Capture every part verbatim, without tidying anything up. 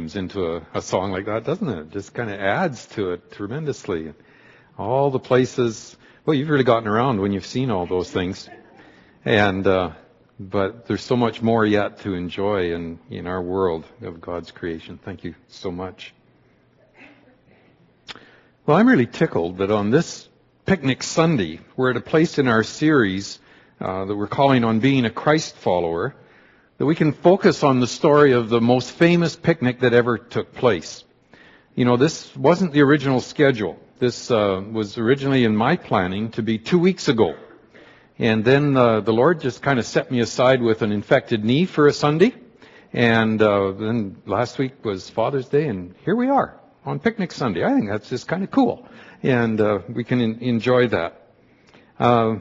names into a, a song like that, doesn't it? It just kind of adds to it tremendously. All the places, well, you've really gotten around when you've seen all those things. And, uh, but there's so much more yet to enjoy in, in our world of God's creation. Thank you so much. Well, I'm really tickled that on this Picnic Sunday, we're at a place in our series uh, that we're calling on being a Christ follower, that we can focus on the story of the most famous picnic that ever took place. You know, this wasn't the original schedule. This uh, was originally in my planning to be two weeks ago. And then uh, the Lord just kind of set me aside with an infected knee for a Sunday. And uh, then last week was Father's Day, and here we are on Picnic Sunday. I think that's just kind of cool. And uh, we can in- enjoy that. Uh,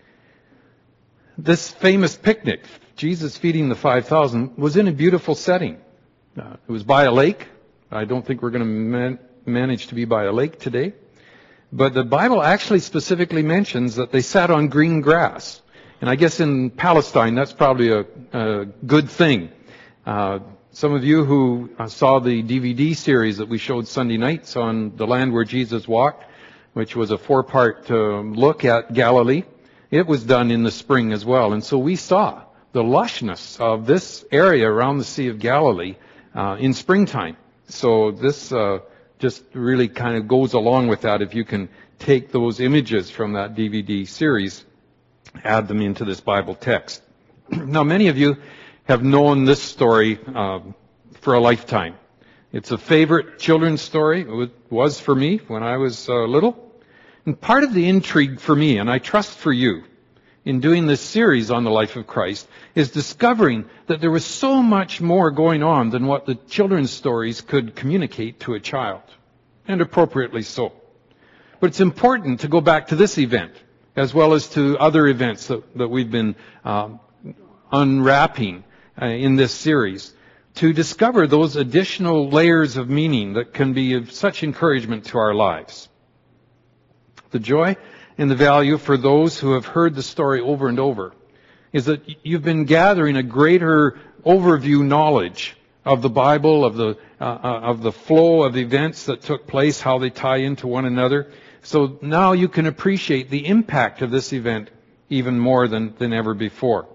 this famous picnic, Jesus feeding the five thousand, was in a beautiful setting. Uh, it was by a lake. I don't think we're going to man- manage to be by a lake today. But the Bible actually specifically mentions that they sat on green grass. And I guess in Palestine, that's probably a, a good thing. Uh, some of you who saw the D V D series that we showed Sunday nights on the land where Jesus walked, which was a four-part uh, look at Galilee, it was done in the spring as well. And so we saw the lushness of this area around the Sea of Galilee uh, in springtime. So this uh, just really kind of goes along with that if you can take those images from that D V D series, add them into this Bible text. Now, many of you have known this story uh, for a lifetime. It's a favorite children's story. It was for me when I was uh, little. And part of the intrigue for me, and I trust for you, in doing this series on the life of Christ, is discovering that there was so much more going on than what the children's stories could communicate to a child, and appropriately so. But it's important to go back to this event, as well as to other events that, that we've been um, unwrapping uh, in this series, to discover those additional layers of meaning that can be of such encouragement to our lives. The joy and the value for those who have heard the story over and over is that you've been gathering a greater overview knowledge of the Bible, of the uh, of the flow of events that took place, how they tie into one another. So now you can appreciate the impact of this event even more than, than ever before.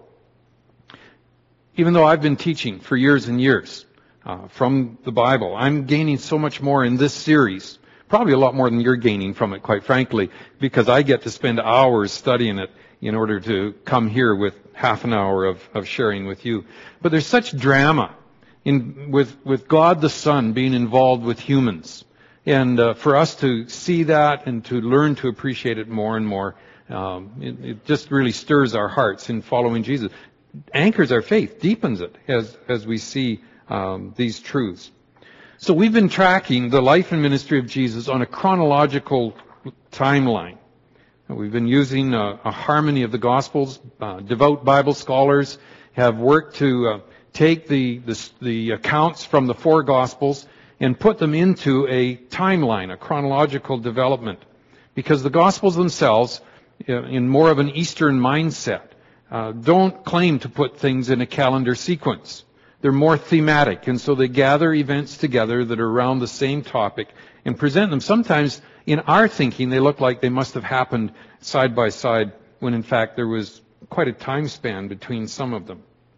Even though I've been teaching for years and years uh, from the Bible, I'm gaining so much more in this series. Probably a lot more than you're gaining from it, quite frankly, because I get to spend hours studying it in order to come here with half an hour of, of sharing with you. But there's such drama in with, with God the Son being involved with humans. And uh, for us to see that and to learn to appreciate it more and more, um, it, it just really stirs our hearts in following Jesus. Anchors our faith, deepens it as, as we see um, these truths. So we've been tracking the life and ministry of Jesus on a chronological timeline. We've been using a, a harmony of the Gospels. Uh, devout Bible scholars have worked to uh, take the, the, the accounts from the four Gospels and put them into a timeline, a chronological development. Because the Gospels themselves, in more of an Eastern mindset, uh, don't claim to put things in a calendar sequence. They're more thematic, and so they gather events together that are around the same topic and present them. Sometimes, in our thinking, they look like they must have happened side by side, when in fact there was quite a time span between some of them.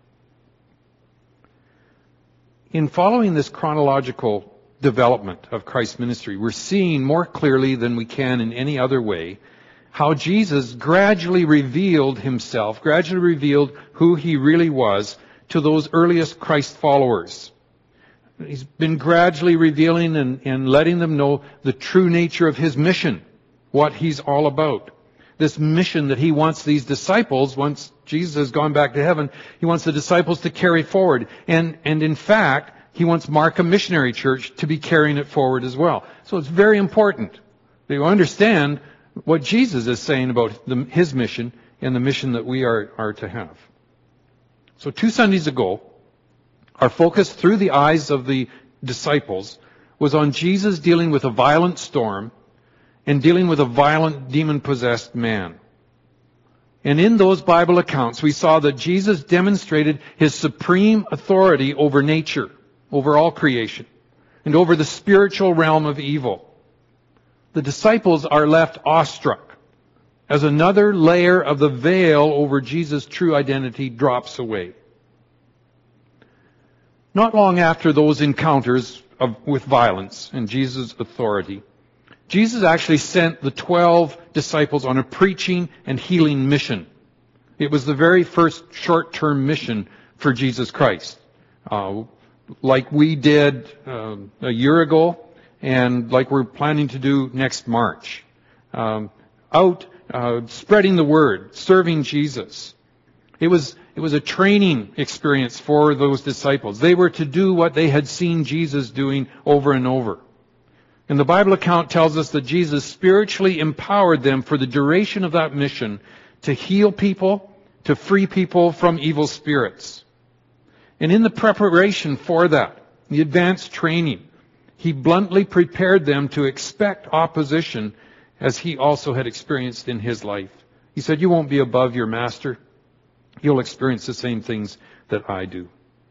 In following this chronological development of Christ's ministry, we're seeing more clearly than we can in any other way how Jesus gradually revealed himself, gradually revealed who he really was to those earliest Christ followers. He's been gradually revealing and, and letting them know the true nature of his mission, what he's all about. This mission that he wants these disciples, once Jesus has gone back to heaven, he wants the disciples to carry forward. And, and in fact, he wants Markham Missionary Church to be carrying it forward as well. So it's very important that you understand what Jesus is saying about the, his mission and the mission that we are, are to have. So two Sundays ago, our focus through the eyes of the disciples was on Jesus dealing with a violent storm and dealing with a violent demon-possessed man. And in those Bible accounts, we saw that Jesus demonstrated his supreme authority over nature, over all creation. and over the spiritual realm of evil. The disciples are left awestruck as another layer of the veil over Jesus' true identity drops away. Not long after those encounters of, with violence and Jesus' authority, Jesus actually sent the twelve disciples on a preaching and healing mission. It was the very first short-term mission for Jesus Christ. Uh, like we did uh, a year ago, and like we're planning to do next March. Um, out uh, spreading the word, serving Jesus. It was it was a training experience for those disciples. They were to do what they had seen Jesus doing over and over. And the Bible account tells us that Jesus spiritually empowered them for the duration of that mission to heal people, to free people from evil spirits. And in the preparation for that, the advanced training, He bluntly prepared them to expect opposition as He also had experienced in His life. He said, you won't be above your master. You'll experience the same things that I do.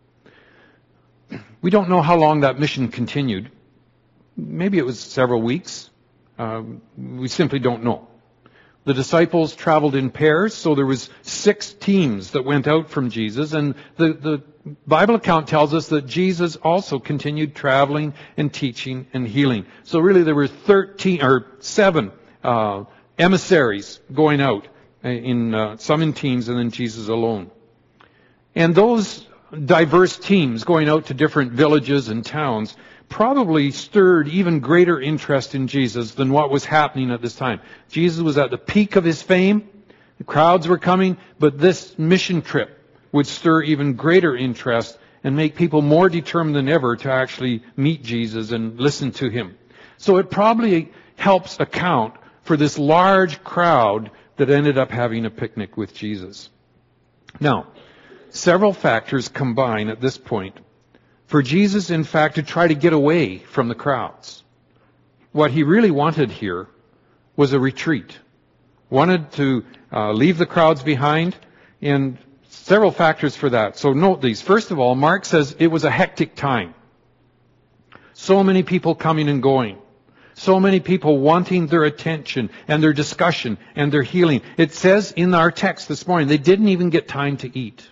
We don't know how long that mission continued. Maybe it was several weeks. Uh, we simply don't know. The disciples traveled in pairs, so there was six teams that went out from Jesus, and the, the Bible account tells us that Jesus also continued traveling and teaching and healing. So really there were thirteen or seven uh, emissaries going out, in uh, some in teams and then Jesus alone. And those diverse teams going out to different villages and towns probably stirred even greater interest in Jesus than what was happening at this time. Jesus was at the peak of His fame. The crowds were coming, but this mission trip would stir even greater interest and make people more determined than ever to actually meet Jesus and listen to Him. So it probably helps account for this large crowd that ended up having a picnic with Jesus. Now, several factors combine at this point for Jesus, in fact, to try to get away from the crowds. What He really wanted here was a retreat. Wanted to uh, leave the crowds behind, and several factors for that. So note these. First of all, Mark says it was a hectic time. So many people coming and going. So many people wanting their attention and their discussion and their healing. It says in our text this morning, they didn't even get time to eat.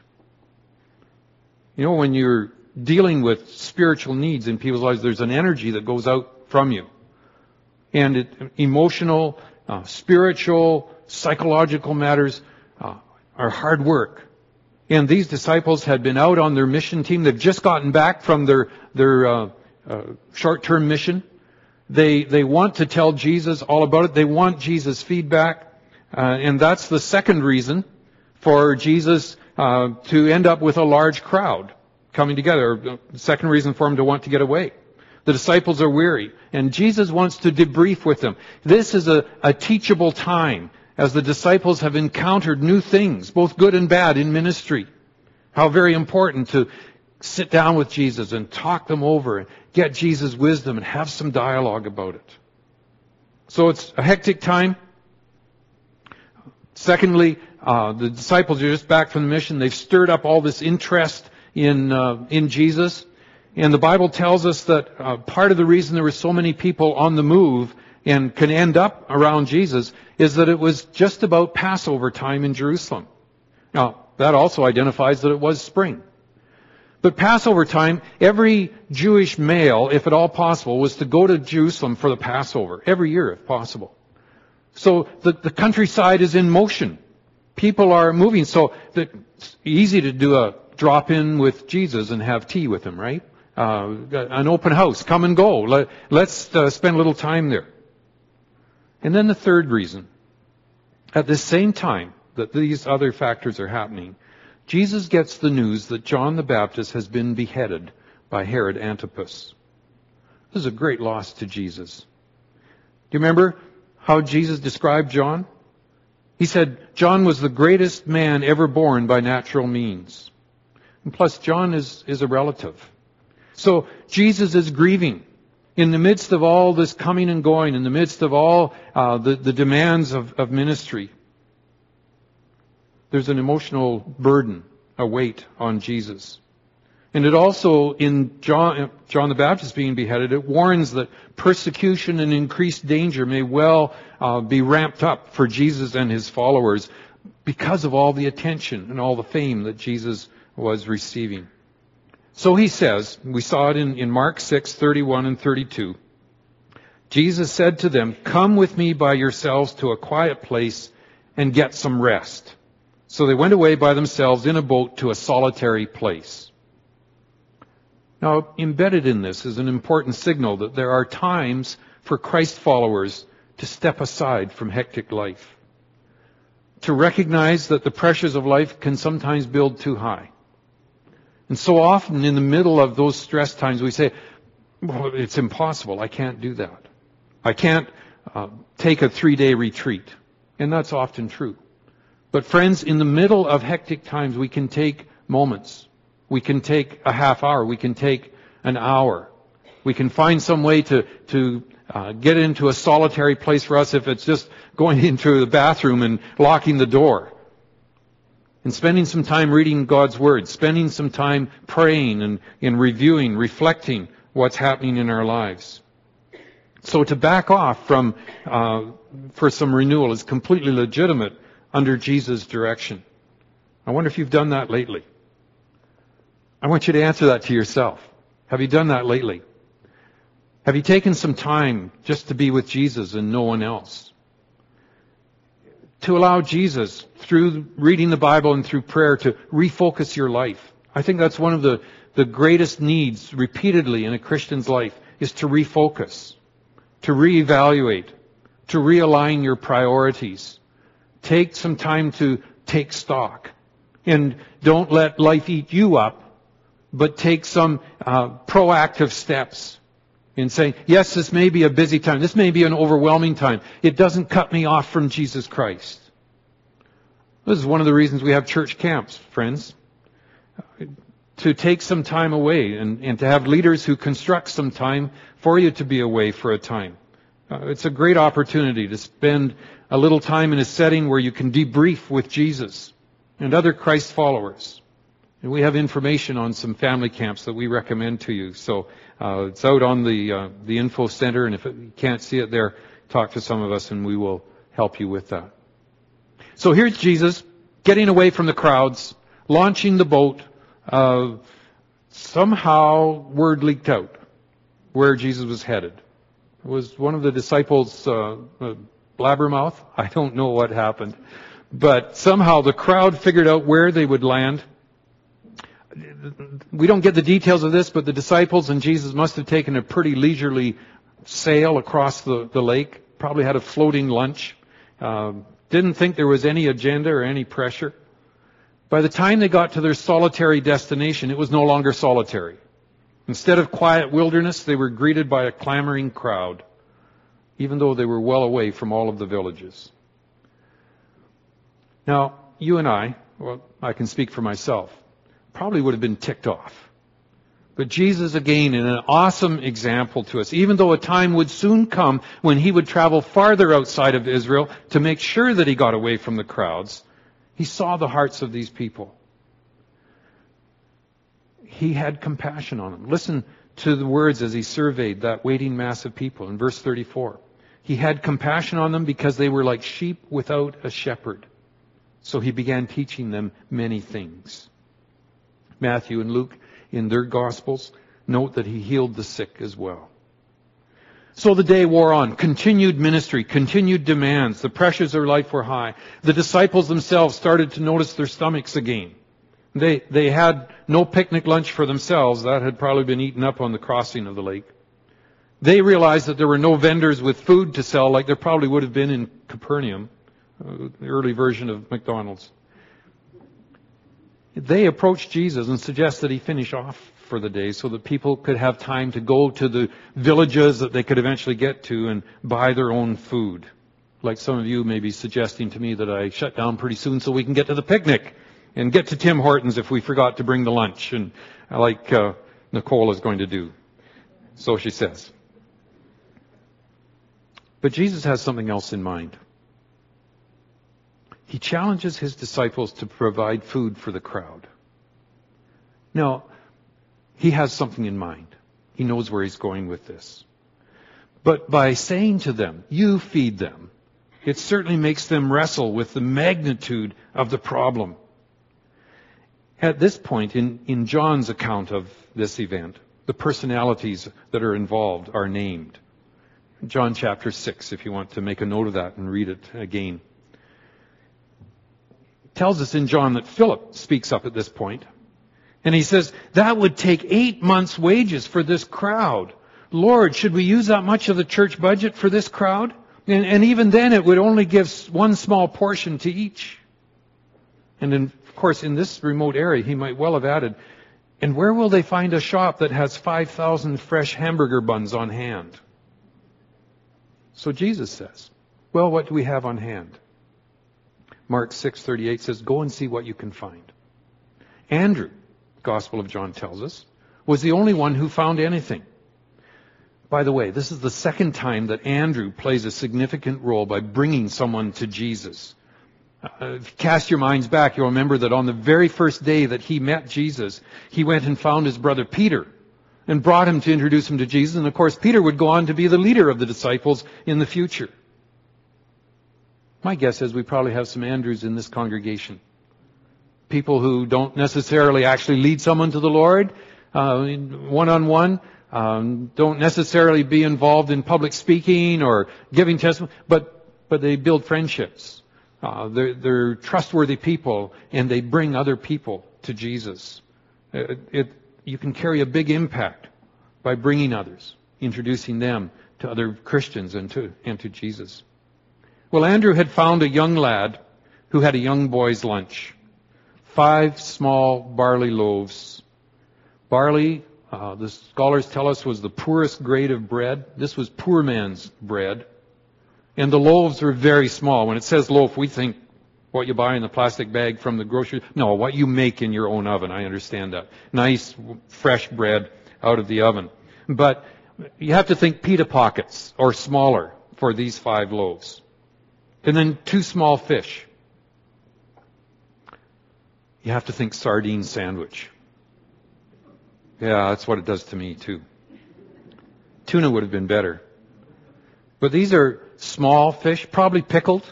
You know, when you're dealing with spiritual needs in people's lives, there's an energy that goes out from you. And it, emotional, uh, spiritual, psychological matters uh, are hard work. And these disciples had been out on their mission team. They've just gotten back from their, their uh, uh, short-term mission. They, they want to tell Jesus all about it. They want Jesus' feedback. Uh, and that's the second reason for Jesus uh, to end up with a large crowd coming together. The second reason for Him to want to get away. The disciples are weary, and Jesus wants to debrief with them. This is a, a teachable time as the disciples have encountered new things, both good and bad, in ministry. How very important to sit down with Jesus and talk them over and get Jesus' wisdom and have some dialogue about it. So it's a hectic time. Secondly, uh, the disciples are just back from the mission. They've stirred up all this interest in uh, in Jesus. And the Bible tells us that uh, part of the reason there were so many people on the move and can end up around Jesus is that it was just about Passover time in Jerusalem. Now, that also identifies that it was spring. But Passover time, every Jewish male, if at all possible, was to go to Jerusalem for the Passover, every year if possible. So the, the countryside is in motion. People are moving. So it's easy to do a drop-in with Jesus and have tea with Him, right? Uh, an open house, come and go. Let, let's uh, spend a little time there. And then the third reason, at the same time that these other factors are happening, Jesus gets the news that John the Baptist has been beheaded by Herod Antipas. This is a great loss to Jesus. Do you remember how Jesus described John? He said, John was the greatest man ever born by natural means. And plus, John is, is a relative. So Jesus is grieving in the midst of all this coming and going, in the midst of all uh, the, the demands of, of ministry. There's an emotional burden, a weight on Jesus. And it also, in John, John the Baptist being beheaded, it warns that persecution and increased danger may well uh, be ramped up for Jesus and his followers because of all the attention and all the fame that Jesus was receiving. So he says, we saw it in, in Mark six, thirty-one and thirty-two. Jesus said to them, "Come with me by yourselves to a quiet place and get some rest." So they went away by themselves in a boat to a solitary place. Now, embedded in this is an important signal that there are times for Christ followers to step aside from hectic life, to recognize that the pressures of life can sometimes build too high. And so often in the middle of those stress times we say, well, it's impossible, I can't do that. I can't uh, take a three-day retreat. And that's often true. But friends, in the middle of hectic times we can take moments. We can take a half hour. We can take an hour. We can find some way to, to uh, get into a solitary place for us if it's just going into the bathroom and locking the door. And spending some time reading God's Word. Spending some time praying and, and reviewing, reflecting what's happening in our lives. So to back off from uh, for some renewal is completely legitimate under Jesus' direction. I wonder if you've done that lately. I want you to answer that to yourself. Have you done that lately? Have you taken some time just to be with Jesus and no one else? To allow Jesus, through reading the Bible and through prayer, to refocus your life. I think that's one of the, the greatest needs repeatedly in a Christian's life, is to refocus, to reevaluate, to realign your priorities. Take some time to take stock. And don't let life eat you up, but take some uh, proactive steps in saying, yes, this may be a busy time. This may be an overwhelming time. It doesn't cut me off from Jesus Christ. This is one of the reasons we have church camps, friends. To take some time away and, and to have leaders who construct some time for you to be away for a time. Uh, it's a great opportunity to spend a little time in a setting where you can debrief with Jesus and other Christ followers. And we have information on some family camps that we recommend to you. So uh, it's out on the uh, the info center, and if it, you can't see it there, talk to some of us and we will help you with that. So here's Jesus getting away from the crowds, launching the boat. Uh, somehow word leaked out where Jesus was headed. Was one of the disciples uh, uh, blabbermouth? I don't know what happened. But somehow the crowd figured out where they would land. We don't get the details of this, but the disciples and Jesus must have taken a pretty leisurely sail across the, the lake, probably had a floating lunch, uh, didn't think there was any agenda or any pressure. By the time they got to their solitary destination, it was no longer solitary. Instead of quiet wilderness, they were greeted by a clamoring crowd, even though they were well away from all of the villages. Now, you and I, well, I can speak for myself, probably would have been ticked off. But Jesus, again, in an awesome example to us, even though a time would soon come when he would travel farther outside of Israel to make sure that he got away from the crowds, he saw the hearts of these people. He had compassion on them. Listen to the words as he surveyed that waiting mass of people in verse thirty-four. He had compassion on them because they were like sheep without a shepherd. So he began teaching them many things. Matthew and Luke, in their Gospels, note that he healed the sick as well. So the day wore on. Continued ministry, continued demands. The pressures of life were high. The disciples themselves started to notice their stomachs again. They, they had no picnic lunch for themselves. That had probably been eaten up on the crossing of the lake. They realized that there were no vendors with food to sell like there probably would have been in Capernaum, uh, the early version of McDonald's. They approached Jesus and suggested he finish off for the day so that people could have time to go to the villages that they could eventually get to and buy their own food. Like some of you may be suggesting to me that I shut down pretty soon so we can get to the picnic and get to Tim Hortons if we forgot to bring the lunch, and like uh, Nicole is going to do. So she says. But Jesus has something else in mind. He challenges his disciples to provide food for the crowd. Now, He has something in mind. He knows where he's going with this. But by saying to them, you feed them, it certainly makes them wrestle with the magnitude of the problem. At this point in, in John's account of this event, the personalities that are involved are named. John chapter six, if you want to make a note of that and read it again. It tells us in John that Philip speaks up at this point. And he says, that would take eight months' wages for this crowd. Lord, should we use that much of the church budget for this crowd? And, and even then it would only give one small portion to each. And in, of course, in this remote area, he might well have added, and where will they find a shop that has five thousand fresh hamburger buns on hand? So Jesus says, well, what do we have on hand? Mark six thirty-eight says, go and see what you can find. Andrew, Gospel of John tells us, was the only one who found anything. By the way, this is the second time that Andrew plays a significant role by bringing someone to Jesus. Uh, if you cast your minds back, you'll remember that on the very first day that he met Jesus, he went and found his brother Peter and brought him to introduce him to Jesus. And of course, Peter would go on to be the leader of the disciples in the future. My guess is we probably have some Andrews in this congregation. People who don't necessarily actually lead someone to the Lord, uh, one-on-one, um, don't necessarily be involved in public speaking or giving testimony, but, but they build friendships. Uh, they're, they're trustworthy people, and they bring other people to Jesus. It, it, you can carry a big impact by bringing others, introducing them to other Christians and to, and to Jesus. Well, Andrew had found a young lad who had a young boy's lunch. Five small barley loaves. Barley, uh, the scholars tell us, was the poorest grade of bread. This was poor man's bread. And the loaves were very small. When it says loaf, we think what you buy in the plastic bag from the grocery. No, what you make in your own oven. I understand that. Nice, fresh bread out of the oven. But you have to think pita pockets or smaller for these five loaves. And then two small fish. You have to think sardine sandwich. Yeah, that's what it does to me too. Tuna would have been better. But these are small fish, probably pickled.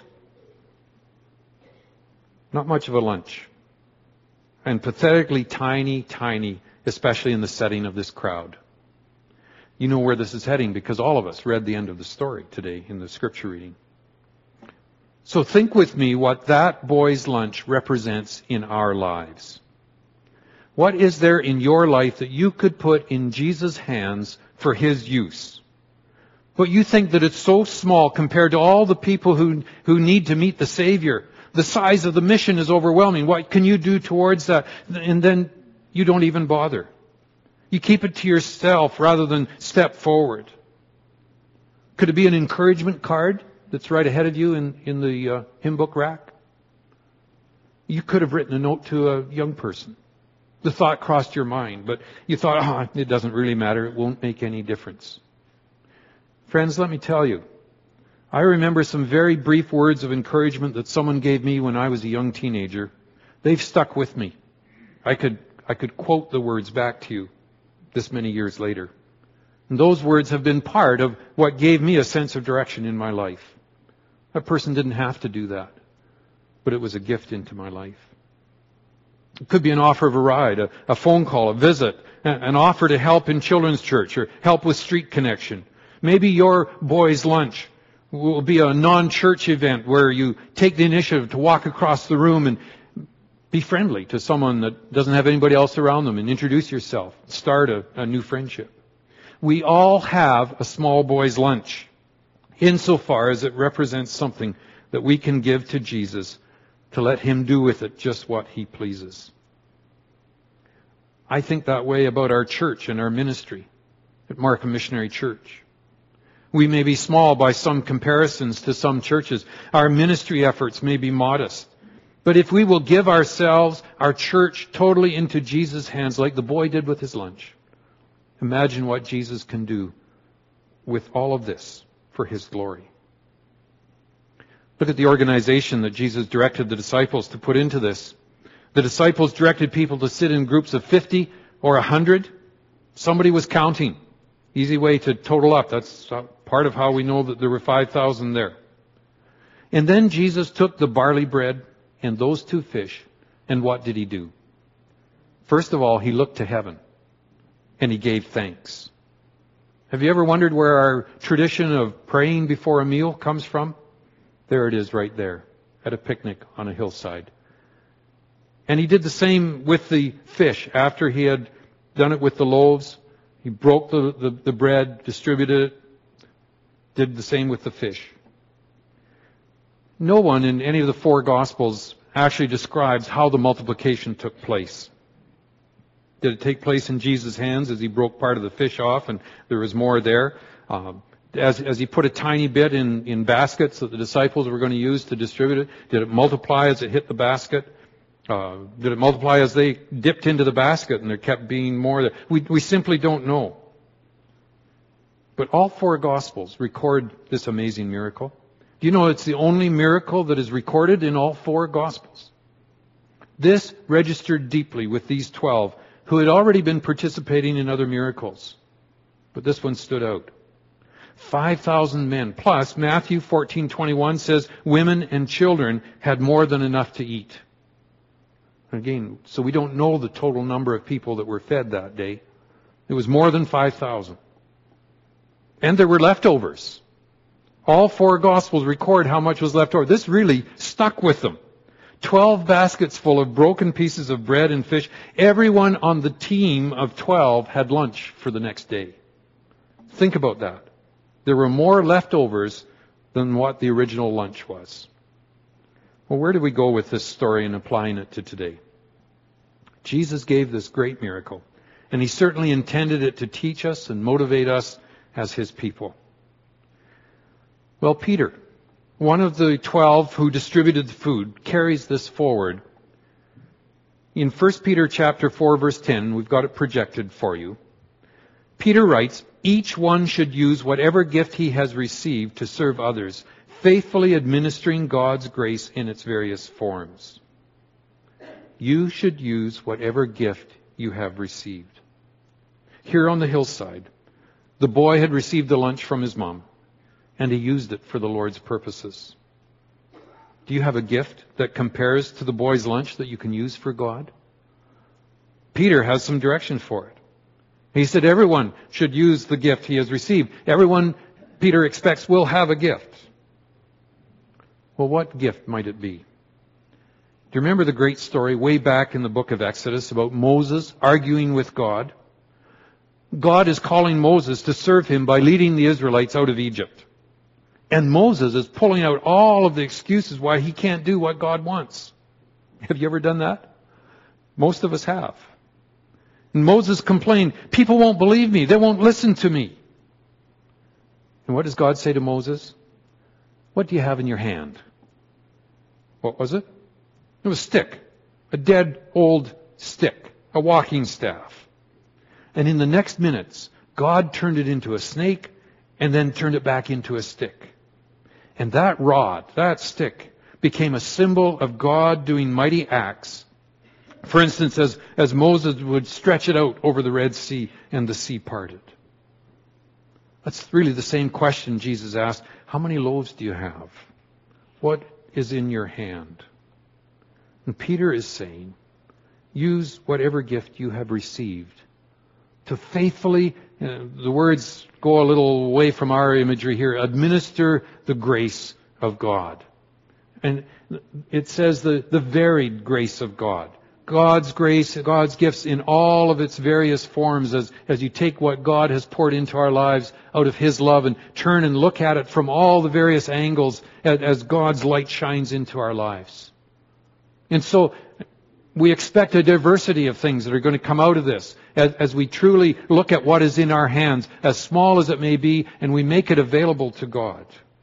Not much of a lunch. And pathetically tiny, tiny, especially in the setting of this crowd. You know where this is heading because all of us read the end of the story today in the scripture reading. So think with me what that boy's lunch represents in our lives. What is there in your life that you could put in Jesus' hands for His use? But you think that it's so small compared to all the people who, who need to meet the Savior. The size of the mission is overwhelming. What can you do towards that? And then you don't even bother. You keep it to yourself rather than step forward. Could it be an encouragement card that's right ahead of you in, in the uh, hymn book rack? You could have written a note to a young person. The thought crossed your mind, but you thought, oh, it doesn't really matter. It won't make any difference. Friends, let me tell you, I remember some very brief words of encouragement that someone gave me when I was a young teenager. They've stuck with me. I could, I could quote the words back to you this many years later. And those words have been part of what gave me a sense of direction in my life. That person didn't have to do that, but it was a gift into my life. It could be an offer of a ride, a, a phone call, a visit, an offer to help in children's church or help with street connection. Maybe your boy's lunch will be a non-church event where you take the initiative to walk across the room and be friendly to someone that doesn't have anybody else around them and introduce yourself. Start a, a new friendship. We all have a small boy's lunch, insofar as it represents something that we can give to Jesus to let Him do with it just what He pleases. I think that way about our church and our ministry at Markham Missionary Church. We may be small by some comparisons to some churches. Our ministry efforts may be modest. But if we will give ourselves, our church, totally into Jesus' hands like the boy did with his lunch, imagine what Jesus can do with all of this for His glory. Look at the organization that Jesus directed the disciples to put into this. The disciples directed people to sit in groups of fifty or one hundred. Somebody was counting. Easy way to total up. That's part of how we know that there were five thousand there. And then Jesus took the barley bread and those two fish, and what did he do? First of all, he looked to heaven, and he gave thanks. Have you ever wondered where our tradition of praying before a meal comes from? There it is right there, at a picnic on a hillside. And he did the same with the fish. After he had done it with the loaves, he broke the, the, the bread, distributed it, did the same with the fish. No one in any of the four Gospels actually describes how the multiplication took place. Did it take place in Jesus' hands as he broke part of the fish off and there was more there? Uh, as, as he put a tiny bit in, in baskets that the disciples were going to use to distribute it? Did it multiply as it hit the basket? Uh, did it multiply as they dipped into the basket and there kept being more there? We, we simply don't know. But all four Gospels record this amazing miracle. Do you know it's the only miracle that is recorded in all four Gospels? This registered deeply with these twelve who had already been participating in other miracles. But this one stood out. five thousand men. Plus, Matthew fourteen twenty-one says women and children had more than enough to eat. Again, so we don't know the total number of people that were fed that day. It was more than five thousand. And there were leftovers. All four Gospels record how much was left over. This really stuck with them. Twelve baskets full of broken pieces of bread and fish. Everyone on the team of twelve had lunch for the next day. Think about that. There were more leftovers than what the original lunch was. Well, where do we go with this story and applying it to today? Jesus gave this great miracle, and he certainly intended it to teach us and motivate us as his people. Well, Peter, one of the twelve who distributed the food, carries this forward. In First Peter chapter four, verse ten, we've got it projected for you. Peter writes, "Each one should use whatever gift he has received to serve others, faithfully administering God's grace in its various forms." You should use whatever gift you have received. Here on the hillside, the boy had received the lunch from his mom, and he used it for the Lord's purposes. Do you have a gift that compares to the boy's lunch that you can use for God? Peter has some direction for it. He said everyone should use the gift he has received. Everyone, Peter expects, will have a gift. Well, what gift might it be? Do you remember the great story way back in the book of Exodus about Moses arguing with God? God is calling Moses to serve him by leading the Israelites out of Egypt. And Moses is pulling out all of the excuses why he can't do what God wants. Have you ever done that? Most of us have. And Moses complained, "People won't believe me. They won't listen to me." And what does God say to Moses? "What do you have in your hand?" What was it? It was a stick. A dead old stick. A walking staff. And in the next minutes, God turned it into a snake and then turned it back into a stick. And that rod, that stick, became a symbol of God doing mighty acts. For instance, as, as Moses would stretch it out over the Red Sea and the sea parted. That's really the same question Jesus asked. How many loaves do you have? What is in your hand? And Peter is saying, use whatever gift you have received to faithfully, uh, the words go a little away from our imagery here, administer the grace of God. And it says the, the varied grace of God. God's grace, God's gifts in all of its various forms as, as you take what God has poured into our lives out of His love and turn and look at it from all the various angles as, as God's light shines into our lives. And so we expect a diversity of things that are going to come out of this as, as we truly look at what is in our hands, as small as it may be, and we make it available to God.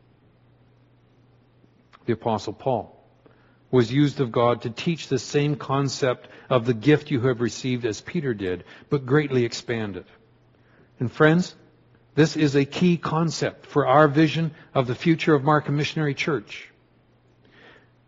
The Apostle Paul was used of God to teach the same concept of the gift you have received as Peter did, but greatly expanded. And friends, this is a key concept for our vision of the future of Markham Missionary Church.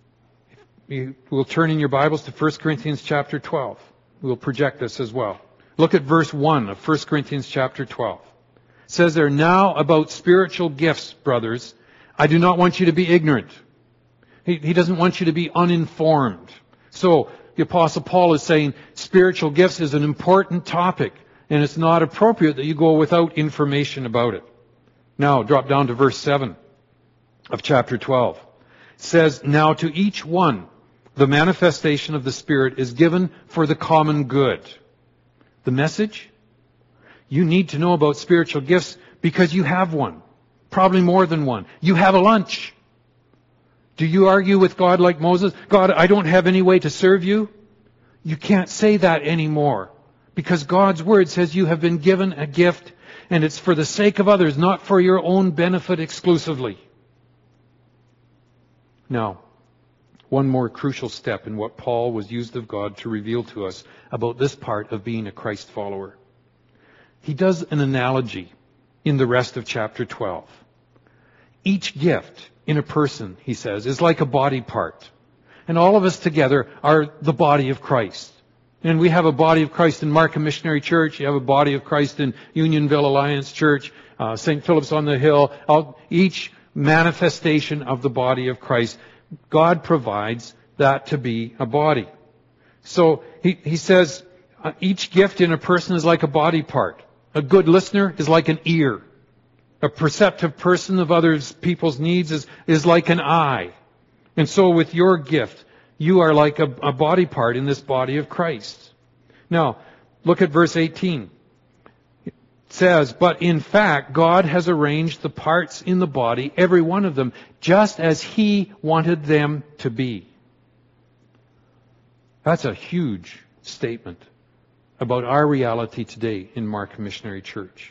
You will turn in your Bibles to First Corinthians chapter twelve. We'll project this as well. Look at verse one of First Corinthians chapter twelve. It says there, now about spiritual gifts, brothers, I do not want you to be ignorant. He, he doesn't want you to be uninformed. So, the Apostle Paul is saying spiritual gifts is an important topic, and it's not appropriate that you go without information about it. Now, drop down to verse seven of chapter twelve. It says, now to each one, the manifestation of the Spirit is given for the common good. The message? You need to know about spiritual gifts because you have one. Probably more than one. You have a lunch. Do you argue with God like Moses? God, I don't have any way to serve you. You can't say that anymore. Because God's Word says you have been given a gift, and it's for the sake of others, not for your own benefit exclusively. Now, one more crucial step in what Paul was used of God to reveal to us about this part of being a Christ follower. He does an analogy in the rest of chapter twelve. Each gift in a person, he says, is like a body part. And all of us together are the body of Christ. And we have a body of Christ in Markham Missionary Church. You have a body of Christ in Unionville Alliance Church, uh, Saint Philip's on the Hill. All, each manifestation of the body of Christ, God provides that to be a body. So he, he says uh, each gift in a person is like a body part. A good listener is like an ear. A perceptive person of other people's needs is, is like an eye. And so with your gift, you are like a, a body part in this body of Christ. Now, look at verse eighteen. It says, but in fact, God has arranged the parts in the body, every one of them, just as He wanted them to be. That's a huge statement about our reality today in Markham Missionary Church.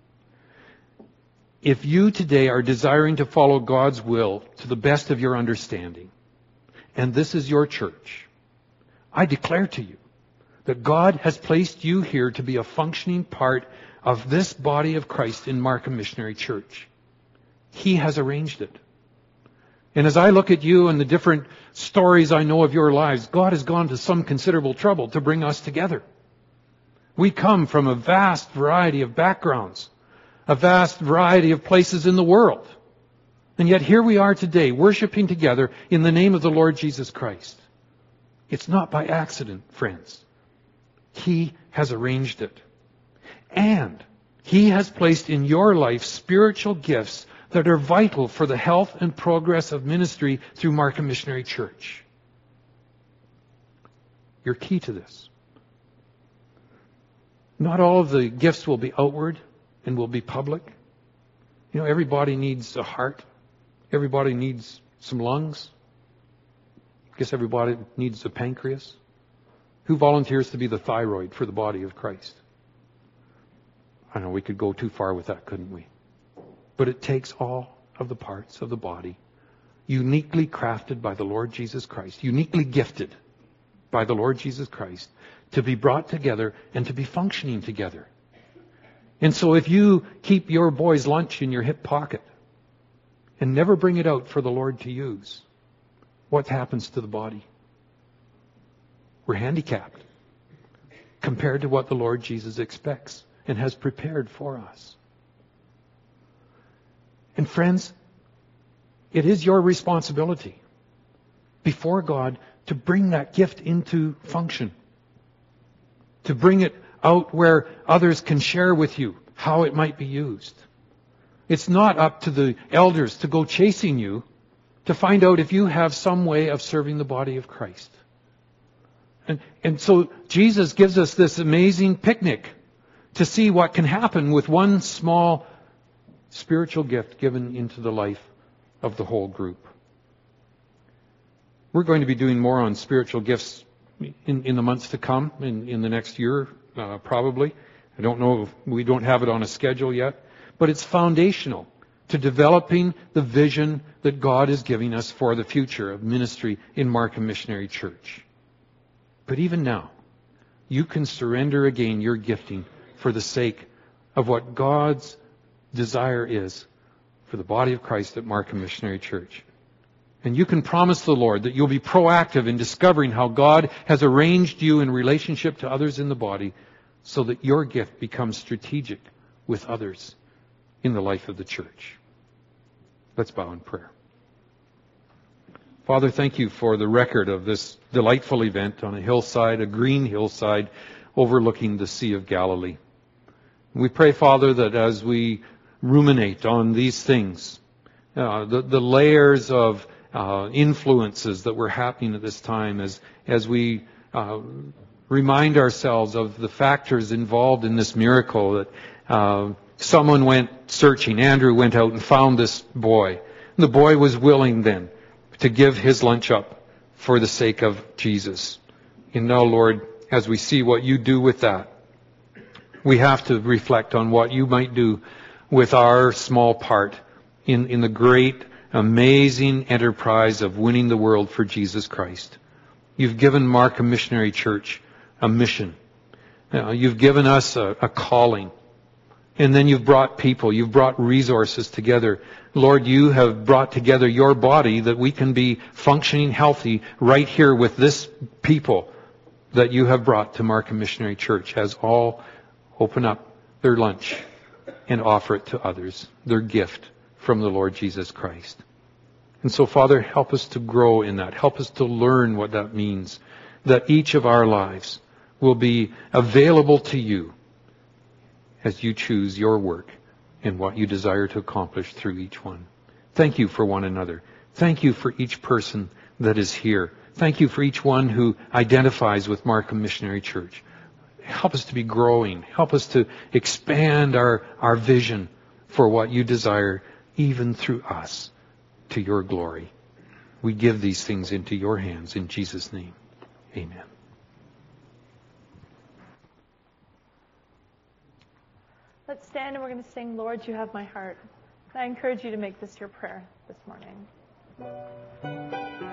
If you today are desiring to follow God's will to the best of your understanding, and this is your church, I declare to you that God has placed you here to be a functioning part of this body of Christ in Markham Missionary Church. He has arranged it. And as I look at you and the different stories I know of your lives, God has gone to some considerable trouble to bring us together. We come from a vast variety of backgrounds, a vast variety of places in the world. And yet here we are today, worshiping together in the name of the Lord Jesus Christ. It's not by accident, friends. He has arranged it. And He has placed in your life spiritual gifts that are vital for the health and progress of ministry through Markham Missionary Church. You're key to this. Not all of the gifts will be outward and will be public. You know, everybody needs a heart. Everybody needs some lungs. I guess everybody needs a pancreas. Who volunteers to be the thyroid for the body of Christ? I know we could go too far with that, couldn't we? But it takes all of the parts of the body, uniquely crafted by the Lord Jesus Christ, uniquely gifted by the Lord Jesus Christ, to be brought together and to be functioning together. And so if you keep your boy's lunch in your hip pocket and never bring it out for the Lord to use, what happens to the body? We're handicapped compared to what the Lord Jesus expects and has prepared for us. And friends, it is your responsibility before God to bring that gift into function, to bring it out where others can share with you how it might be used. It's not up to the elders to go chasing you to find out if you have some way of serving the body of Christ. And, and so Jesus gives us this amazing picnic to see what can happen with one small spiritual gift given into the life of the whole group. We're going to be doing more on spiritual gifts in, in the months to come, in, in the next year, uh, probably. I don't know, if we don't have it on a schedule yet, but it's foundational to developing the vision that God is giving us for the future of ministry in Markham Missionary Church. But even now, you can surrender again your gifting for the sake of what God's desire is for the body of Christ at Markham Missionary Church. And you can promise the Lord that you'll be proactive in discovering how God has arranged you in relationship to others in the body so that your gift becomes strategic with others in the life of the church. Let's bow in prayer. Father, thank you for the record of this delightful event on a hillside, a green hillside overlooking the Sea of Galilee. We pray, Father, that as we ruminate on these things, uh, the, the layers of uh, influences that were happening at this time, as, as we uh, remind ourselves of the factors involved in this miracle, that uh, someone went searching. Andrew went out and found this boy. The boy was willing then to give his lunch up for the sake of Jesus. And now, Lord, as we see what you do with that, we have to reflect on what you might do with our small part in, in the great, amazing enterprise of winning the world for Jesus Christ. You've given Markham Missionary Church a mission. Uh, you've given us a, a calling. And then you've brought people, you've brought resources together. Lord, you have brought together your body that we can be functioning healthy right here with this people that you have brought to Markham Missionary Church as all open up their lunch and offer it to others, their gift from the Lord Jesus Christ. And so, Father, help us to grow in that. Help us to learn what that means, that each of our lives will be available to you as you choose your work and what you desire to accomplish through each one. Thank you for one another. Thank you for each person that is here. Thank you for each one who identifies with Markham Missionary Church. Help us to be growing. Help us to expand our, our vision for what you desire, even through us, to your glory. We give these things into your hands in Jesus' name. Amen. Let's stand and we're going to sing, Lord, You Have My Heart. I encourage you to make this your prayer this morning.